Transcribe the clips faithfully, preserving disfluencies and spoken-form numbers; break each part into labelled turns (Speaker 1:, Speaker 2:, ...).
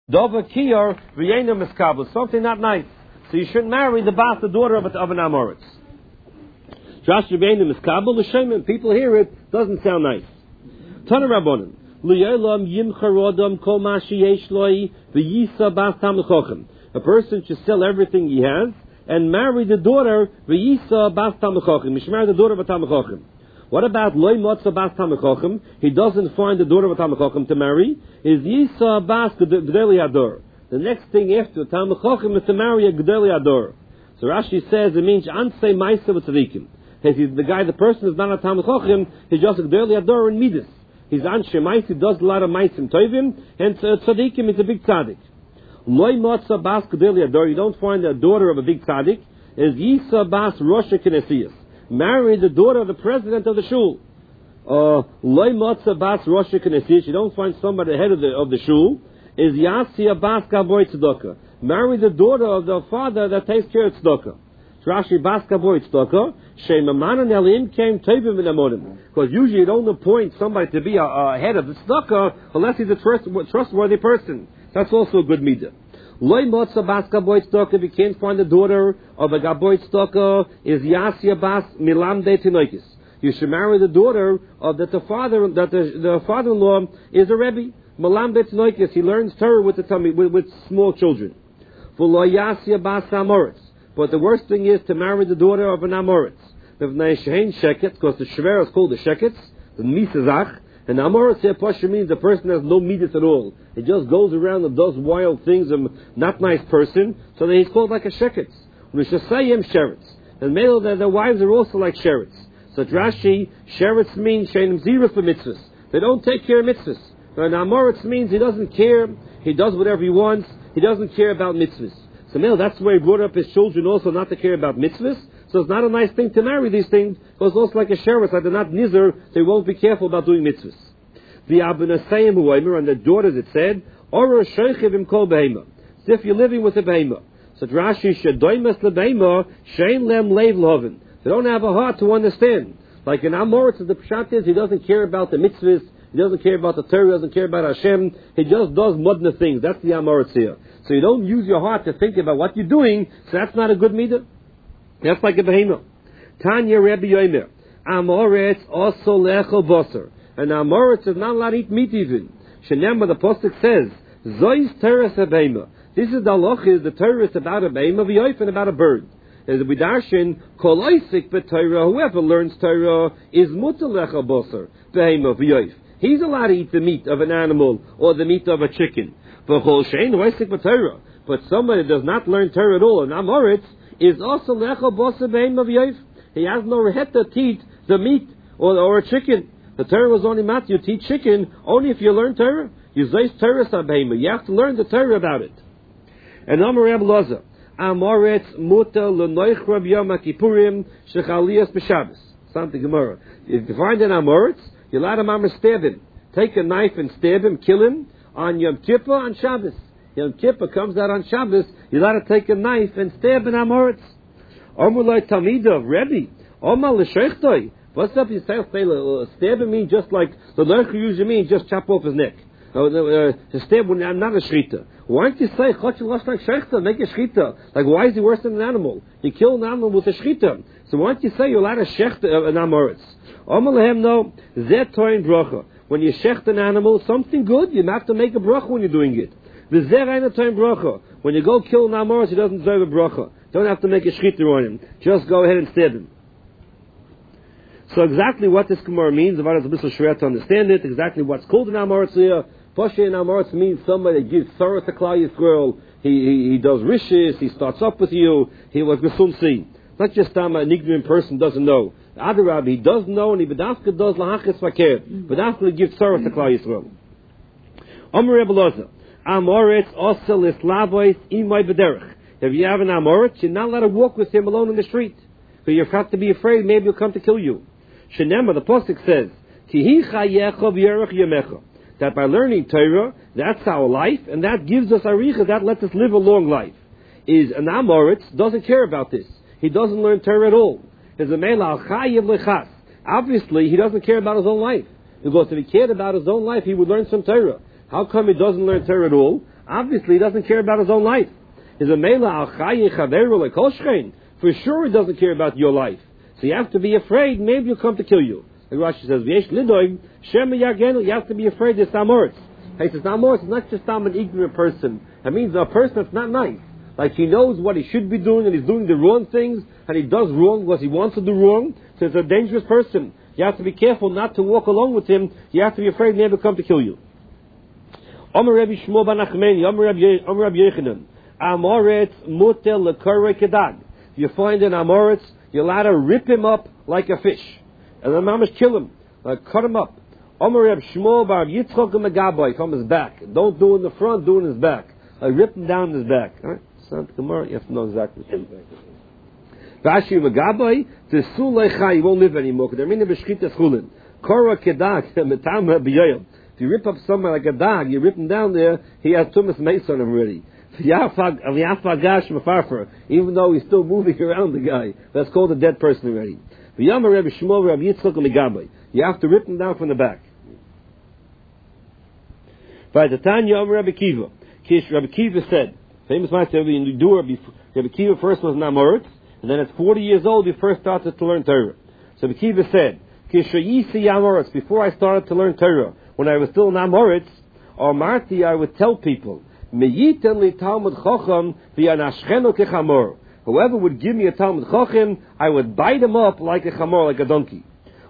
Speaker 1: Dova Kiyor V'yena Miskabel, something not nice. So you shouldn't marry the Bas, the daughter of, of an Amoritz. Josh V'yena Miskabel, L'Shemin, people hear it, doesn't sound nice. Tana Rabbonim, L'yolam Yimcharodam Kol Ma Sheyesh Loi V'yisa Bas Talmid Chochem. A person should sell everything he has and marry the daughter V'yisa Bas Talmid Chochem. He should marry the daughter of a Talmid Chochem. What about Loi Motza Bas Talmid Chochem? He doesn't find the daughter of a Talmid Chochem to marry. Is Yisa Bas G'deli Ador. The next thing after Talmid Chochem is to marry a G'deli Ador. So Rashi says it means Ansei Maisa V'Tzadikim. The guy, the person is not a Talmid Chochem, he's just a G'deli Ador in Midas. He's Ansei Maisa, he does a lot of Maisim Tovim, and Tzadikim is a big Tzadik. Loi Motza Bas G'deli Ador, you don't find a daughter of a big Tzadik, is Yisa Bas Rosh Knesiyas. Marry the daughter of the president of the shul. Loi Motza Bas Rosh Knesiyas. You don't find somebody head of the of the shul. Is Yasia Bas Gaboy Tzedakah. Marry the daughter of the father that takes care of tzedakah. Rashi Bas Gaboy Tzedakah. Shemamanan Elim came Tovim in Amodim. Because usually you don't appoint somebody to be a, a head of the tzedakah unless he's a trust, trustworthy person. That's also a good midah. Loi Motza Bas Gaboy Tzedakah, if you can't find the daughter of a Gaboy Tzedakah, is Yasia Bas Milamde Tinoikis. You should marry the daughter of that the father that the, the father-in-law is a Rebbe. Milamde Tinoikis, he learns Torah with the tummy with, with small children. For Lo Yasia Bas Amoritz. But the worst thing is to marry the daughter of an Amoritz. The Shein Sheket, because the Shver is called the Shekets, the Misazach. And Amoritz here Pasha means the person has no midas at all. He just goes around and does wild things, a not nice person, so that he's called like a sheketz. Rishasayim sheretz. And male, their, their wives are also like sheretz. So Rashi, sheretz means sheinim zira for mitzvahs. They don't take care of mitzvahs. And Amoritz means he doesn't care, he does whatever he wants, he doesn't care about mitzvahs. So male, that's where he brought up his children also not to care about mitzvahs. So it's not a nice thing to marry these things, because it's also like a sheretz, like they're not nizar, they won't be careful about doing mitzvahs. The Abunasayim Huaymer, and the daughters it said, Ora Sheichivim Kol Behema. As if you're living with a behema. So Rashi Shadoimas Lebehema, Shein Lem Leiv Loven. They don't have a heart to understand. Like in Amoritz, the Pshat is, he doesn't care about the mitzvahs, he doesn't care about the Torah, he doesn't care about Hashem, he just does mudna things. That's the Amoritz here. So you don't use your heart to think about what you're doing, so that's not a good midah. That's like a behema. Tanya Rebbe Yomer, Amoritz also lechel bosser. And Amoritz is not allowed to eat meat even. Shenemba, the Pasuk says, Zois teres ha-behema. This is the halachah, the Torah is about a behema, v'yoif, and about a bird. As we darshan, kol oisik b'Torah, whoever learns Torah, is mutar lechel bosser, behema, v'yoif. He's allowed to eat the meat of an animal, or the meat of a chicken. V'chol shein oisik b'Torah. But somebody that does not learn Torah at all, and Amoritz, is also lechel bosser, behema, v'yoif. He has no reheta to eat the meat, or, or a chicken. The Torah was only mat, you teach chicken only if you learn Torah. You zeis Torah sabehema. You have to learn the Torah about it. And Amar Reb Loza, Amoritz muta l'noich Rab Yom HaKippurim shechaliyas b'Shabbos. Something Gemara. If you find an Amoritz, you let him Amar stab him. Take a knife and stab him, kill him on Yom Kippur on Shabbos. Yom Kippur comes out on Shabbos. You let him take a knife and stab an Amoritz. Amar Loi Talmida of Rebbe. Amar l'sheichtoi. What's up? You say stab him means just like the lurker usually means just chop off his neck. Uh, uh, to stab when I'm not a shchita. Why don't you say chotch lost like shechta? Make a shchita. Like why is he worse than an animal? You kill an animal with a shchita. So why don't you say you're allowed to shecht uh, an amoritz? Omalahem no zet toin bracha. When you shecht an animal, something good, you have to make a bracha when you're doing it. The zer ain't toin bracha. When you go kill an amoritz, he doesn't deserve a bracha. Don't have to make a shchita on him. Just go ahead and stab him. So exactly what this Gemara means, about it's a bit shver to understand it, exactly what's called an Amoritz here. Poshe in Amoritz means somebody that gives sorrow to Klal Yisrael. He, he, he does rishis, he starts up with you, he was gesumsi. Not just um, an ignorant person doesn't know. Adarab, he does know, and he bedafka does lahachis fakir. Bedafka gives sorrow to Klal Yisrael. Omer Rebbe Loza, Amoritz also lislavois imay bederech. If you have an Amoritz, you're not allowed to walk with him alone in the street. But you have to be afraid, maybe he'll come to kill you. Shenemah, the Pasuk says, Kihi chayecha v'yerech yemecha. That by learning Torah, that's our life, and that gives us aricha, that lets us live a long life. Is an Amoritz doesn't care about this. He doesn't learn Torah at all. Is a mela chayev lechas. Obviously, he doesn't care about his own life. Because if he cared about his own life, he would learn some Torah. How come he doesn't learn Torah at all? Obviously, he doesn't care about his own life. Is a mela al chayi chaveru lekol shchein. For sure, he doesn't care about your life. So you have to be afraid. Maybe he'll come to kill you. Like Rashi says, "V'yesh lidoig shem yagenu." You have to be afraid. There's amoritz. He says, amoritz is not just an ignorant person. It means a person that's not nice. Like he knows what he should be doing, and he's doing the wrong things, and he does wrong because he wants to do wrong. So it's a dangerous person. You have to be careful not to walk along with him. You have to be afraid he'll come to kill you. Omer Rabbi Shmuel ben Nachmani, Omer Rabbi Yochanan, amoritz mutel lekorei kedag. You find an amoritz, you're allowed to rip him up like a fish, and the mamash kill him, like cut him up. Omer Rabbi Shmuel bar Yitzchok Megaboy, from his back. Don't do it in the front, do it in his back. Like rip him down in his back. All right, so Gemara, you have to know exactly what his back is. Vashi Megaboy, to Sulei, he won't live anymore. Because they're meaning b'shchita schulin. Kora kedag metam b'yoyim. If you rip up someone like a dog, you rip him down there, he has tumas mace on him already. Even though he's still moving around the guy, that's called a dead person already. You have to rip him down from the back. By the time Yom Rabbi Kiva, Rabbi Kiva said, famous master in Dura, Rabbi Kiva first was an Amoritz, and then at forty years old he first started to learn Torah. So Rabbi Kiva said, before I started to learn Torah, when I was still an Amoritz, or Marti, I would tell people, whoever would give me a Talmud Chochem, I would bite him up like a chamor, like a donkey.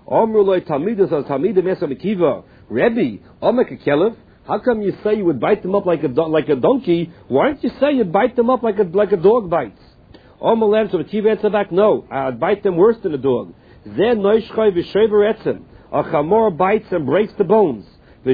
Speaker 1: Rebbe, how come you say you would bite them up like a like a donkey? Why don't you say you bite them up like a like a dog bites? So the Kiva answered back, no, I'd bite them worse than a dog. A chamor bites and breaks the bones.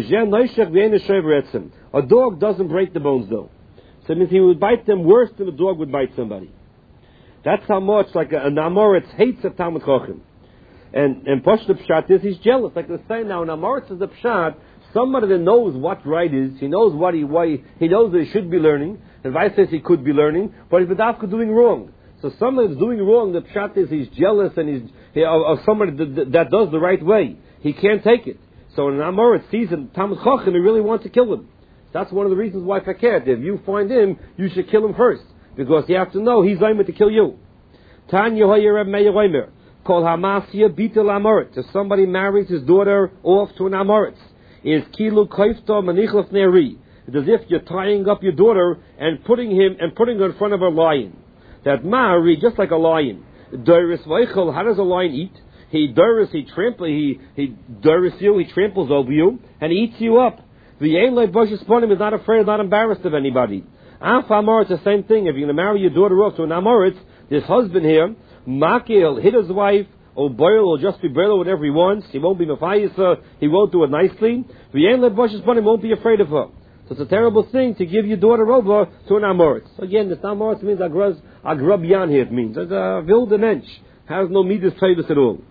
Speaker 1: A dog doesn't break the bones though. So it means he would bite them worse than a dog would bite somebody. That's how much like a, an Amoritz hates a Talmud Chochem. And and Posh the Pshat is he's jealous. Like they say now, an Amoritz is the Pshat, somebody that knows what right is, he knows what he why he knows that he should be learning, and Vice says he could be learning, but he's without doing wrong. So somebody that's doing wrong, the Pshat is he's jealous and he's he, of, of somebody that, that does the right way. He can't take it. So when an Amoritz sees him, Talmud Chochem, he really wants to kill him. That's one of the reasons why Fakir, if you find him, you should kill him first. Because you have to know he's aiming to kill you. Tanya Hoyer Reb Meir Omer, Kol Hamasya Bitel Amoritz. If somebody marries his daughter off to an Amoritz, is Kilu Koifto Manichlef Neri. It's as if you're tying up your daughter and putting him and putting her in front of a lion. That Ma'ari, just like a lion. Doris Veichel, how does a lion eat? He doris, he tramples, he he doris you, he tramples over you, and he eats you up. The Ein Lei Boshis Ponim is not afraid, not embarrassed of anybody. Af Amoritz, the same thing. If you're going to marry your daughter off to an Amoritz, this husband here, Makil, hit his wife, or boil, or just be boil, whatever he wants. He won't be mafayis, he won't do it nicely. The Ein Lei Boshis Ponim won't be afraid of her. So it's a terrible thing to give your daughter over to an Amoritz. Again, this Amoritz means agrabyan here, it means. It's a wilde mensch. Has no midas tavis at all.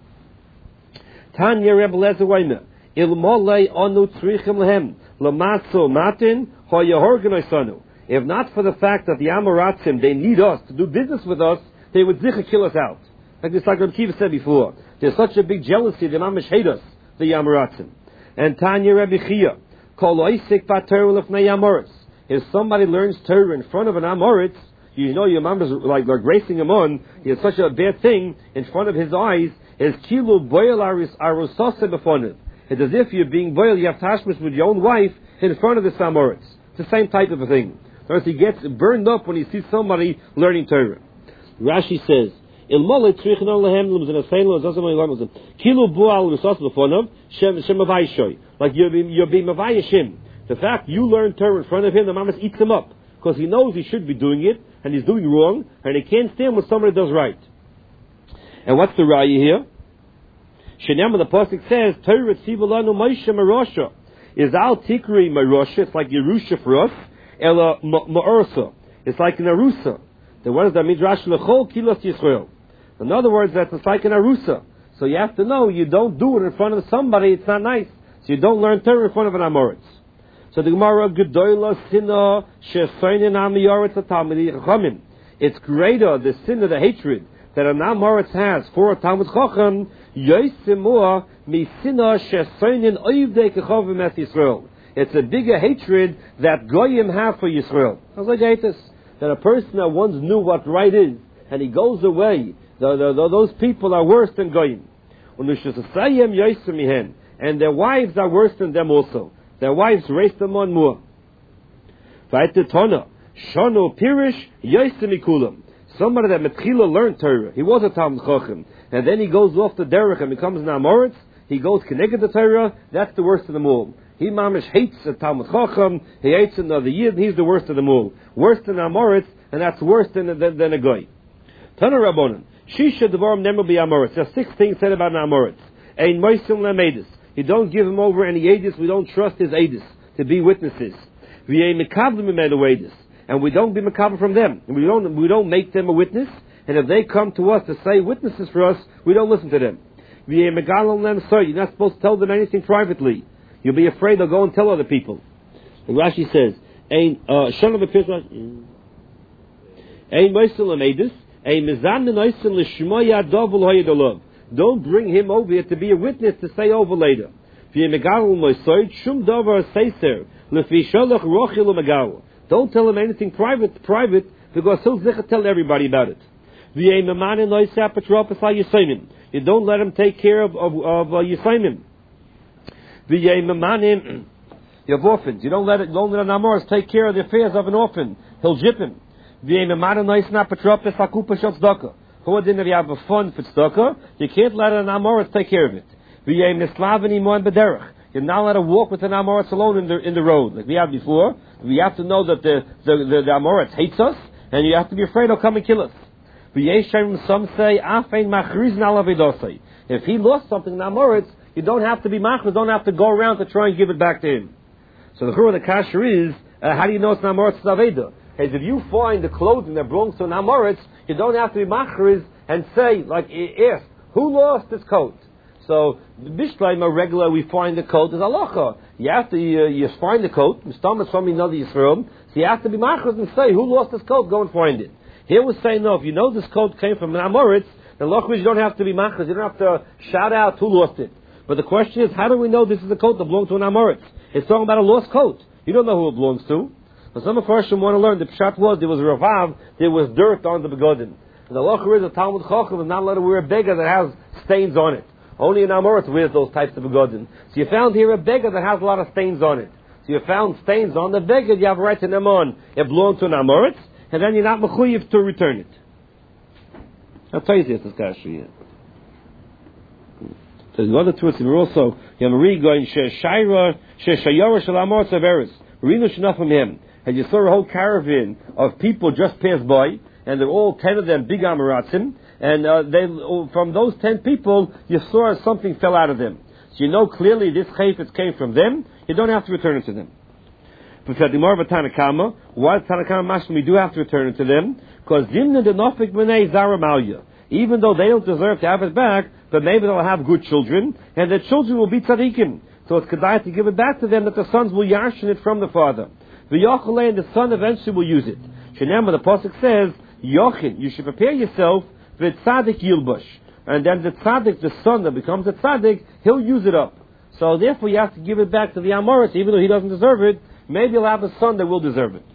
Speaker 1: Tanya Rebbe Lezer Weimer, Ilmolei Onu Tzrichim Lehem, Lamatzo Matin, Hoyahorganoisanu. If not for the fact that the Amoratzim, they need us to do business with us, they would zicha kill us out. Like this, like Rabbi Kiva said before. There's such a big jealousy, the mamish hate us, the Amoratzim. And Tanya Rebbe Chia, Kol Oisik Bater Lefnei Amoritz. If somebody learns Torah in front of an Amoritz, you know your mom is like, like racing him on, it's such a bad thing in front of his eyes, is Kilu Boil Arusose Befonim. It's as if you're being boiled, you have tashmish with your own wife in front of the Amoritz. It's the same type of a thing. So he gets burned up when he sees somebody learning Torah. Rashi says, Ilmole Trichnon Lehem Lumzin Kilu Boal Arusose Befonim Shem Shem Avaishoy. Like you're being you're being Mavayashim. The fact you learn Torah in front of him, the mamas eats him up. Because he knows he should be doing it, and he's doing wrong, and he can't stand when somebody does right. And what's the raya here? Shenyam, the pasuk says, Torah tzivulanu Moshe Marosha. Is al tikri Marosha, it's like Yerusha for us, ela Ma'orsa. It's like an Arusa. Then what does that mean? Rashi lechol kilos Yisrael. In other words, that's it's like an Arusa. So you have to know, you don't do it in front of somebody, it's not nice. So you don't learn Torah in front of an Amoritz. So the Gemara, Gedoyla Sinna Shesoinin Amiyoritz Talmidei Chachamim. It's greater, the sin of the hatred that an Amoritz has for a Talmud Chacham, Yosimua Mi Sinna Shesoinin Oivdei Kechavim Es Yisrael. It's a bigger hatred that Goyim have for Yisrael. I was like, I hate this. That a person that once knew what right is, and he goes away, the, the, the, those people are worse than Goyim. And their wives are worse than them also. Their wives raise them on more. Somebody that Metchila learned Torah, he was a Talmud Chacham, and then he goes off the derech and becomes an Amoritz, he goes connected to Torah, that's the worst of them all. He mamish hates a Talmud Chacham, he hates another Yid, he's the worst of them all. Worse than Amoritz, and that's worse than, than, than a Goy. Tana Rabbonon, Shisha Devarim never be Amoritz. There are six things said about an Amoritz. Ein Moisim Lamedis. You don't give him over any Edis, we don't trust his Edis to be witnesses. V'yei Mekablim Imedu Edis. And we don't be Mekablim from them. And we don't, we don't make them a witness. And if they come to us to say witnesses for us, we don't listen to them. V'yei Megalim Lem Soy. You're not supposed to tell them anything privately. You'll be afraid they'll go and tell other people. And Rashi says, Ein, uh, Shana B'Pizra, Ein Moisim Lamedis. Don't bring him over here to be a witness to say over later. Don't tell him anything private, private, because he'll tell everybody about it. You don't let him take care of of, of uh, Yisayimim. You have orphans. You don't let it, don't let an Amoritz take care of the affairs of an orphan. He'll jip him. Who then if you have a fund for tzedakah, you can't let an Amoritz take care of it. You're not allowed to walk with an Amoritz alone in the in the road, like we had before. We have to know that the the, the, the Amoritz hates us, and you have to be afraid he'll come and kill us. Some say, if he lost something in Amoritz, you don't have to be machris, don't have to go around to try and give it back to him. So the churah, the kasher is, uh, how do you know it's an Amoritz Zaveda? Is if you find the clothing that belongs to an Amoritz, you don't have to be machriz and say, like, ask, who lost this coat? So, Bishleim, regular, we find the coat is halacha. You have to, uh, you find the coat, Mistam from another Yisrael, so you have to be machriz and say, who lost this coat? Go and find it. Here we say, no, if you know this coat came from an Amoritz, then lachriz, you don't have to be machriz, you don't have to shout out who lost it. But the question is, how do we know this is a coat that belongs to an Amoritz? It's talking about a lost coat. You don't know who it belongs to. But some of us want to learn, the pshat was, there was a ravav, there was dirt on the begodim. And the locher is a Talmud Chacham is not allowed to wear a beggar that has stains on it. Only an Amoritz wears those types of begodim. So you found here a beggar that has a lot of stains on it. So you found stains on the beggar, you have a right to them on. It belongs to an Amoritz, and then you're not mechuyev to return it. I'll tell you this, this guy's here. So the other two, we're also, you have a read going, Sheshayra, Sheshayara Shal Amoritz Averis. Rino Shnaf from him. And you saw a whole caravan of people just pass by, and they're all ten of them big Amaratzim, and uh, they, from those ten people, you saw something fell out of them. So you know clearly this chayfetz came from them, you don't have to return it to them. But for the more of a Tanakama, why Tanakama Mashma we do have to return it to them? Because Dimna de Nofik B'nei Zaramalya. Even though they don't deserve to have it back, but maybe they'll have good children, and their children will be tzaddikim. So it's kedai to give it back to them that the sons will yarshin it from the father. The Yochele and the son eventually will use it. Shenema, the pasuk says, Yochin, you should prepare yourself for tzaddik yilbush. And then the tzaddik, the son that becomes a tzaddik, he'll use it up. So therefore you have to give it back to the Amoritz, even though he doesn't deserve it. Maybe he'll have a son that will deserve it.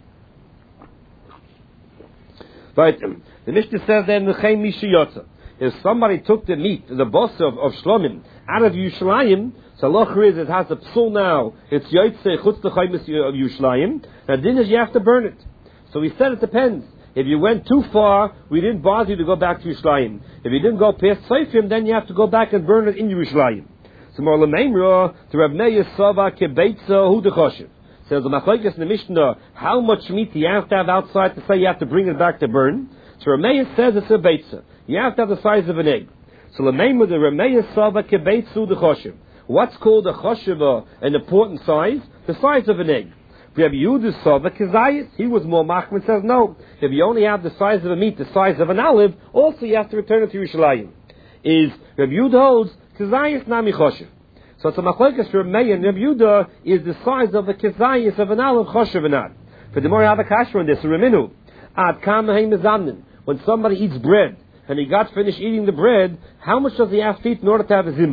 Speaker 1: Right, the Mishnah says then, if somebody took the meat, the boss of, of Shlomim, out of Yerushalayim, so locher is it has a psul now. It's yotzei chutz l'chayim of Yerushalayim. And then is you have to burn it. So he said it depends. If you went too far, we didn't bother you to go back to Yerushalayim. If you didn't go past Seifim, then you have to go back and burn it in Yerushalayim. So more lemeimra to Rav Meir Sava kebeitza hu dechoshev. Says the machlokes in the Mishnah, how much meat do you have to have outside to say you have to bring it back to burn? So Rav Meir says it's a beitza. You have to have the size of an egg. So lemeimra the Rav Meir Sava kebeitza hu dechoshev. What's called a choshev, an important size? The size of an egg. If you have Yehuda Sava Kezayis, he was more machman, says no. If you only have the size of a meat, the size of an olive, also you have to return it to Yerushalayim. Is Reb Yehuda holds Kezayis Nami Choshev. So it's a machlokes for Meir and Reb Yehuda is the size of a Kezayis of an olive Choshev or not. For the more you have a kasher on this, Reminu, Ad Kam Heim Mezamnin. When somebody eats bread and he got finished eating the bread, how much does he have to eat in order to have a zimun?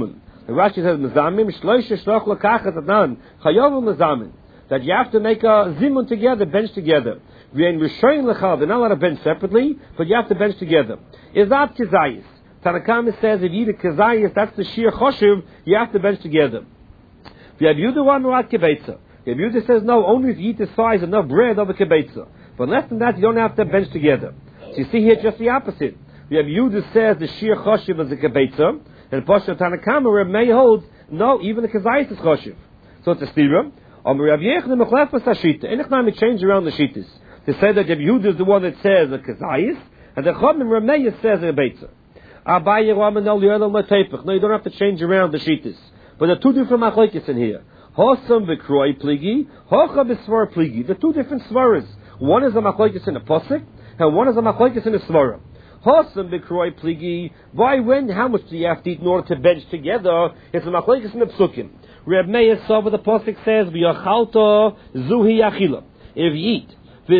Speaker 1: And Rashi says, Mezamim, Shloisha Shloch Lakachat Adnan, Chayavu Mezamim. That you have to make a zimun together, bench together. V'yein Rishoyin Lechal, they're not allowed to bench separately, but you have to bench together. Is that Kizayis? Tanakama says, if you eat a Kizayis, that's the Shir Choshev, you have to bench together. V'yav Yudah one Murat Kibetza. V'yav Yudah says, no, only if you eat the size enough bread of a Kibetza. But less than that, you don't have to bench together. So you see here just the opposite. V'yav Yudah says the Shir Choshev is a Kibetza, and Pasha Tanakama, where May holds, no, even the Kizayis is Choshev. So it's a stira. Or Rav Yechon Mechlefas Hashita. And Echnami change around the Shitas. To say that Rav Yehuda is the one that says a Kazayis, and the Chomim Rameya says a Beitza. Abaye Ramanel Yerdal Matepech. No, you don't have to change around the Shitas. But there are two different machlokes in here. Hosam V'kroi Pligi, Hocha B'svar Pligi. The two different svaras. One is a machlokes in a posik, and one is a machlokes in a svara. Hosam V'kroi Pligi. Why, when, how much do you have to eat in order to bench together? It's a machlokes in the psukim. Reb Meir saw what the pasuk says, "V'yachalta zuhi achila." If you eat,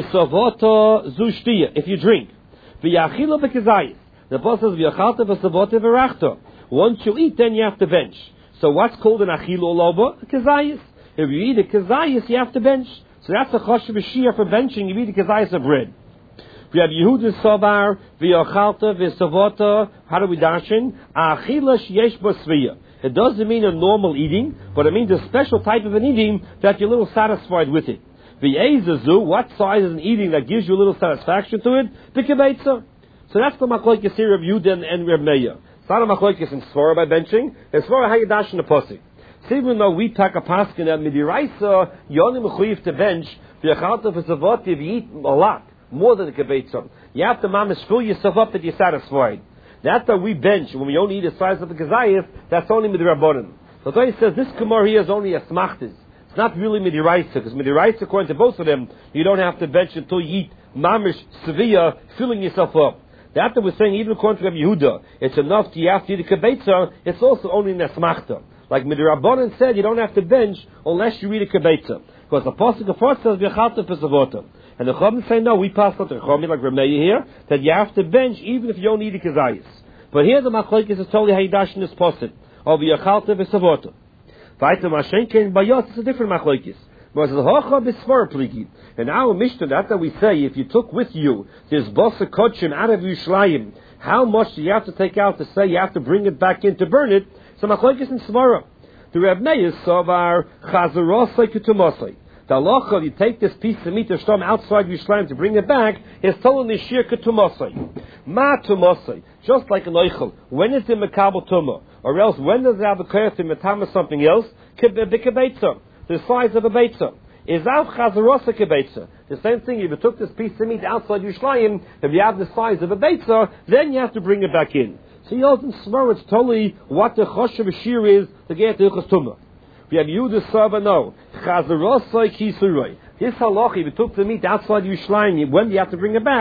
Speaker 1: v'savota zu shtiya. If you drink, v'yachila b'kezayis. The pasuk says, "V'yachalta v'savota v'rachta." Once you eat, then you have to bench. So what's called an achila loba? A kezayis. If you eat a kezayis, you have to bench. So that's a choshev b'shir for benching. You eat a kezayis of bread. We have Yehuda Sabar, v'yachalta v'savota. How do we darshan? Achila sheyesh b'sviya. It doesn't mean a normal eating, but it means a special type of an eating that you're a little satisfied with it. V'yezazu, what size is an eating that gives you a little satisfaction to it? B'kebetza. So that's the machlokes here of Yehuda and, and Reb Meir. It's not a machlokes in Svara by benching. It's Svara how you dash in the posik. So even though we take a paskin at midiraisa, you only mechuyev to bench, v'yachalta v'savot, if you eat a lot, more than the kebetza. You have to mamish fill yourself up that you're satisfied. That's that we bench when we only eat the size of the kazayif. That's only midrabanan. So he says this gemara here is only a smachtis. It's not really midiraisa, because midiraisa, according to both of them, you don't have to bench until you eat mamish sevilla, filling yourself up. That was saying even according to Rabbi Yehuda, it's enough to you have to eat a kibetza. It's also only in a smachta. Like midrabanan said, you don't have to bench unless you eat a kibetza, because the pasuk of first says v'yachalta v'savota. And the Chachamim say, no, we pass on to the Chachamim like Rameya here, that you have to bench even if you don't eat a kazayis. But here the machlokes is totally haydash in this posuk of yachalta v'savota. V'ayta mashenkein bayot, it's a different machlokes. But it's hocha b'svar pligi. And our Mishnah, that that we say, if you took with you this bosa kochim out of Yerushalayim, how much do you have to take out to say you have to bring it back in to burn it? So machlokes in svara. The Reb Meir savar chazarosay kutumosay. The halacha, you take this piece of meat or stom outside Yerushalayim to bring it back, is told in the shir ketumasai. Ma tumasai. Just like an oichel. When is it mekabel tumah? Or else, when does it have a koyach to metama something else? B'kebetza. The size of a betza. Is out chazarosa kebetza. The same thing, if you took this piece of meat outside Yerushalayim, if you have the size of a betza, then you have to bring it back in. So you don't swear it's totally what the choshev shir is to get the ilchos tumah. We have Yehuda Saba, no. Chazarosai kisuroi. This halacha, if you took the meat outside Yerushalayim, when do you have to bring it back?